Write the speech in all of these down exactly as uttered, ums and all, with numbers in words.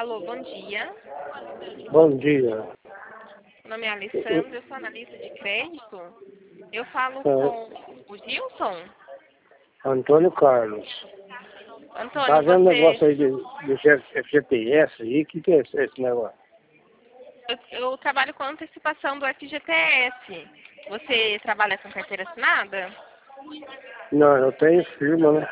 Alô, bom dia. Bom dia. Meu nome é Alessandra, eu sou analista de crédito. Eu falo É, com o Gilson. Antônio Carlos. Tá Antônio, vendo um negócio você... aí de, de G- G P S aí? O que, que é esse, esse negócio? Eu, eu trabalho com antecipação do F G T S. Você trabalha com carteira assinada? Não, eu tenho firma, né?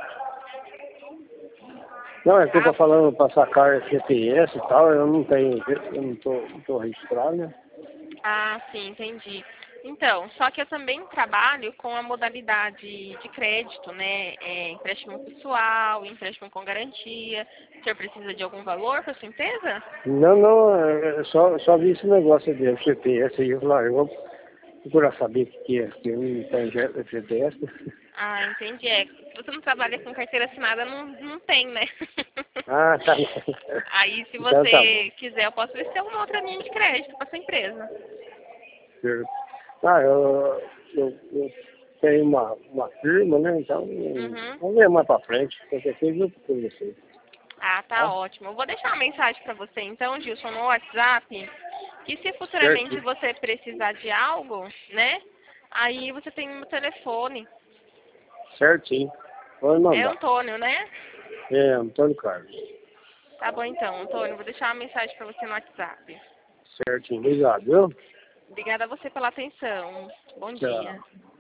Não, é que eu tô Ah, falando pra sacar G P S e tal, eu não tenho, eu não tô, não tô registrado, né? ah, sim, entendi. Então, só que eu também trabalho com a modalidade de crédito, né? É, empréstimo pessoal, empréstimo com garantia. O senhor precisa de algum valor para sua empresa? Não, não, é, é só, só vi esse negócio de G P S aí, eu falei, ah, eu vou procurar saber o que, que é, que eu não tenho G P S. Ah, entendi. É, se você não trabalha com carteira assinada, não, não tem, né? Ah, tá. Aí, se Então tá bom. você quiser, eu posso ver se tem alguma outra linha de crédito para sua empresa. Certo. Ah, eu, eu, eu tenho uma, uma firma, né? Então, Uhum. vamos ver mais pra frente. Qualquer coisa eu procuro você. Ah, tá Tá? ótimo. Eu vou deixar uma mensagem para você, então, Gilson, no WhatsApp, que se futuramente Certo. você precisar de algo, né? Aí você tem o meu telefone. Certinho. Pode É mandar. Antônio, né? É, Antônio Carlos. Tá bom, então, Antônio. Vou deixar uma mensagem para você no WhatsApp. Certinho. Obrigado, viu? Obrigada a você pela atenção. Bom Tchau. dia.